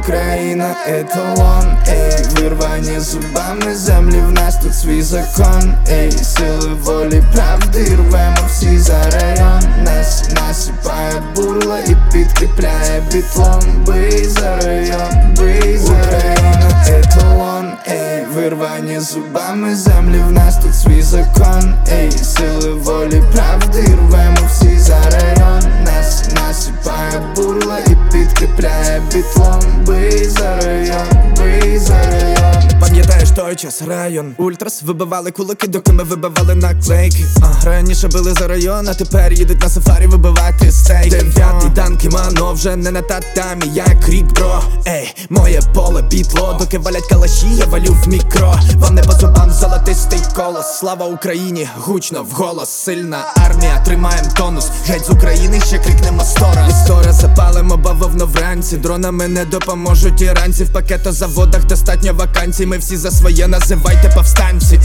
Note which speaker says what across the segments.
Speaker 1: Україна еталон, ей, вирвані зубами землі, в нас тут свій закон, ей, сили волі, правди, рвемо всі за район. Нас насипає бурла і підкріпляє бітлом. Бий за район, бий за район. Еталон, ей, вирвані зубами землі, в нас тут свій закон, ей, сили волі, правди, рвемо всі за район. Нас насипає бурла і підкріпляє бітлом. Бий за район, бий за район.
Speaker 2: Пам'ятаєш той час, район Ультрас вибивали кулаки, доки ми вибивали наклейки. Раніше били за район, а тепер їдуть на сафарі вибивати стейки. Дев'ятий дан кімано, вже не на татамі, як рік, бро. Ей, моє поле бітло, доки валять калаші, я валю в мікро. Вам не по зубам золотистий колос. Слава Україні, гучно вголос. Сильна армія, тримаєм тонус. Геть з України, ще крикнемо 100 раз. 100 раз запалимо бавовно вранці. Дронами не допоможуть іранці. В пакетозаводах достатньо вакансій. Ми всі за своє, називайте повстанці.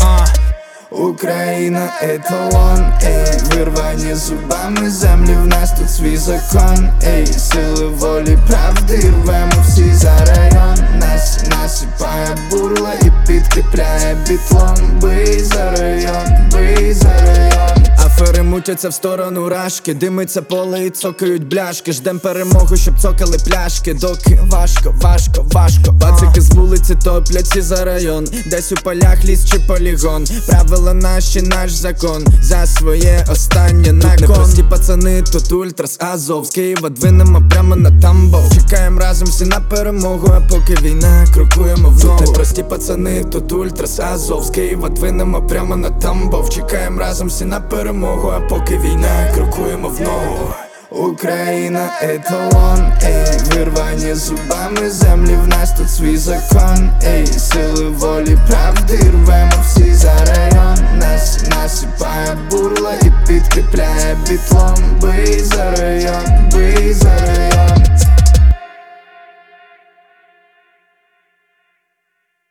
Speaker 1: Україна еталон, ей, вирвані зубами землі, в нас тут свій закон, ей, сили волі, правди, рвемо всі за район. Нас насипає бурла і підкріпляє бітлом. Бий за район, бий за район.
Speaker 2: Афери мутяться в сторону рашки, димиться поле і цокають бляшки. Ждем перемогу, щоб цокали пляшки, доки важко, важко, важко. Пацики з вулиці топляться за район, десь у полях ліс чи полігон. Правила наші, наш закон, за своє останнє на кон. Непрості пацани, тут Ультрас, Азов. З Києва двинемо прямо на Тамбов. Чекаємо разом всі на перемогу, а поки війна, крокуємо в ногу. Непрості пацани, тут Ультрас, Азов. З Києва двинемо прямо на Тамбов. Чекаємо разом всі на перемогу, а поки війна, крокуємо в ногу.
Speaker 1: Україна еталон, ей, вирвані зубами землі, в нас тут свій закон, ей, сили волі, правди, рвемо всі за район. Нас насипає бурла і підкріпляє бітлом. Бий за район, бий за район.